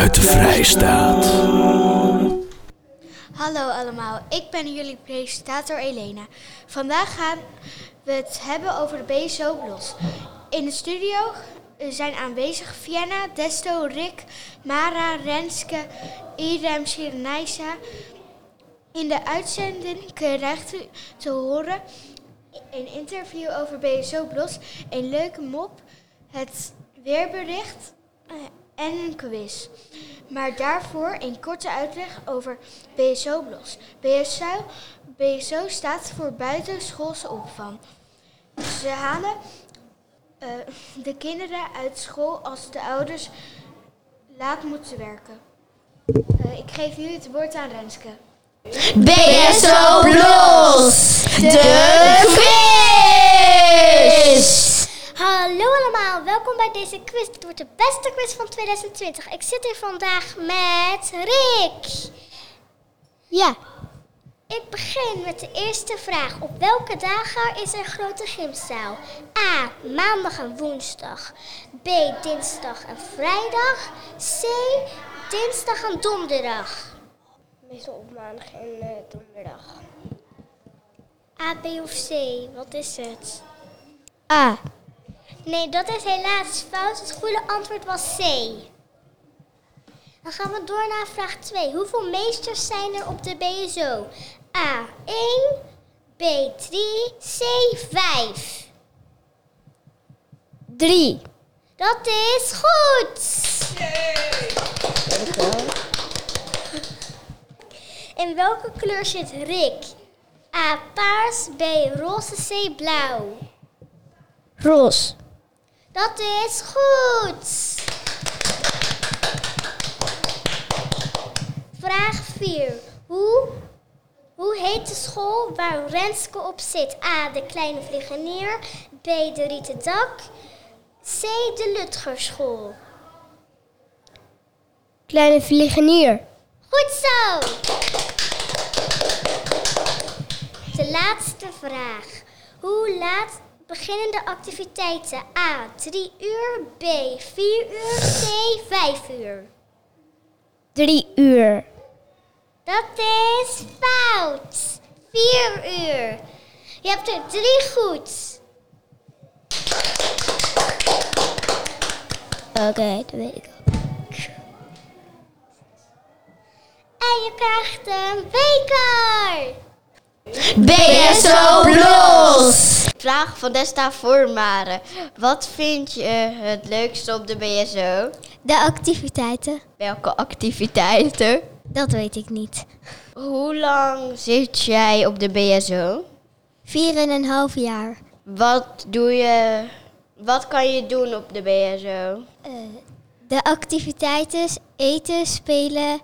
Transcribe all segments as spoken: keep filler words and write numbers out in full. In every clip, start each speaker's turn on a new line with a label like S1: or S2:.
S1: uit de Vrijstaat.
S2: Hallo allemaal, ik ben jullie presentator Elena. Vandaag gaan we het hebben over de B S O-blos. In de studio zijn aanwezig Vienna, Desto, Rick, Mara, Renske, Irem, Shirenaisa. In de uitzending krijgt u te horen een interview over B S O-blos, een leuke mop, het weerbericht en een quiz. Maar daarvoor een korte uitleg over B S O-blos. B S O, B S O staat voor buitenschoolse opvang. Ze halen uh, de kinderen uit school als de ouders laat moeten werken. Uh, ik geef nu het woord aan Renske.
S3: B S O-blos, de quiz!
S4: Hallo allemaal, welkom bij deze quiz. Dit wordt de beste quiz van twintig twintig. Ik zit hier vandaag met Rick.
S2: Ja.
S4: Ik begin met de eerste vraag. Op welke dagen is er grote gymzaal? A. Maandag en woensdag. B. Dinsdag en vrijdag. C. Dinsdag en donderdag.
S5: Meestal op maandag en uh, donderdag.
S4: A, B of C? Wat is het?
S2: A.
S4: Nee, dat is helaas fout. Het goede antwoord was C. Dan gaan we door naar vraag twee. Hoeveel meesters zijn er op de B S O? A. één. B. drie. C. vijf.
S2: drie.
S4: Dat is goed! In welke kleur zit Rick? A. Paars. B. Roze. C. Blauw.
S2: Roze.
S4: Dat is goed! Vraag vier. Hoe, hoe heet de school waar Renske op zit? A. De Kleine Vliegenier. B. De Rieten Dak. C. De Lutgerschool.
S2: Kleine Vliegenier.
S4: Goed zo! De laatste vraag. Hoe laat beginnen de activiteiten? A. drie uur. B. vier uur. C. vijf uur.
S2: drie uur.
S4: Dat is fout. vier uur. Je hebt er drie goed.
S2: Oké, okay, dat weet ik ook.
S4: En je krijgt een beker.
S3: B S O-blos!
S5: Vraag van Desta voor Mare. Wat vind je het leukste op de B S O?
S2: De activiteiten.
S5: Welke activiteiten?
S2: Dat weet ik niet.
S5: Hoe lang zit jij op de B S O?
S2: Vier en een half jaar.
S5: Wat doe je? Wat kan je doen op de B S O?
S2: Uh, de activiteiten, eten, spelen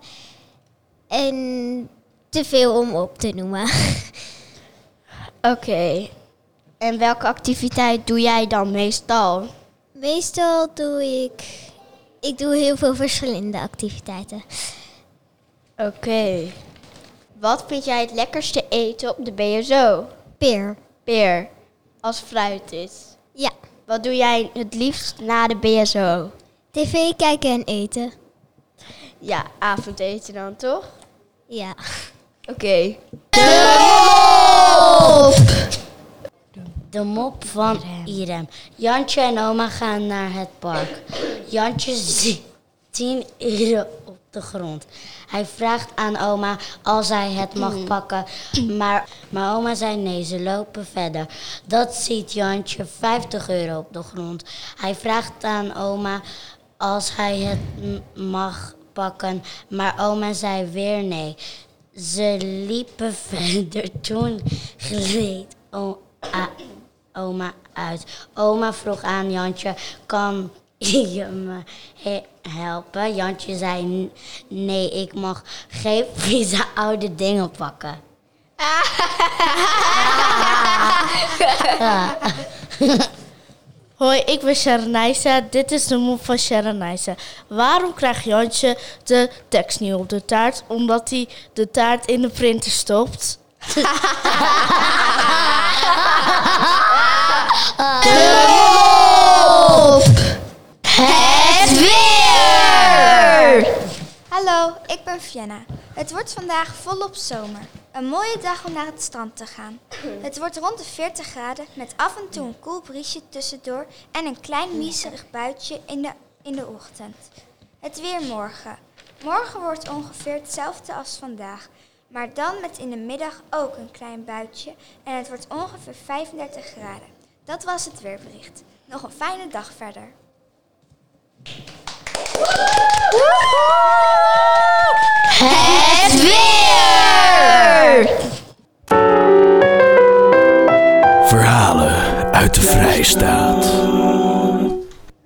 S2: en te veel om op te noemen.
S5: Oké. Okay. En welke activiteit doe jij dan meestal?
S2: Meestal doe ik... Ik doe heel veel verschillende activiteiten.
S5: Oké. Okay. Wat vind jij het lekkerste eten op de B S O?
S2: Peer.
S5: Peer. Als fruit is.
S2: Ja.
S5: Wat doe jij het liefst na de B S O?
S2: T V kijken en eten.
S5: Ja, avondeten dan toch?
S2: Ja.
S5: Oké. Okay.
S3: De mop!
S6: De mop van Irem. Jantje en oma gaan naar het park. Jantje ziet tien euro op de grond. Hij vraagt aan oma als hij het mag pakken. Maar, maar oma zei nee, ze lopen verder. Dat ziet Jantje vijftig euro op de grond. Hij vraagt aan oma als hij het m- mag pakken. Maar oma zei weer nee. Ze liepen verder. Toen gleed o- a- oma uit. Oma vroeg aan Jantje, kan je me he- helpen? Jantje zei n- nee, ik mag geen vieze oude dingen pakken.
S7: Hoi, ik ben Shirenaisa. Dit is de mop van Shirenaisa. Waarom krijgt Jantje de tekst niet op de taart? Omdat hij de taart in de printer stopt.
S3: De mop! Het weer!
S1: ben Vienna. Het wordt vandaag volop zomer. Een mooie dag om naar het strand te gaan. Het wordt rond de veertig graden met af en toe een koel briesje tussendoor en een klein miezerig buitje in de, in de ochtend. Het weer morgen. Morgen wordt ongeveer hetzelfde als vandaag, maar dan met in de middag ook een klein buitje en het wordt ongeveer vijfendertig graden. Dat was het weerbericht. Nog een fijne dag verder.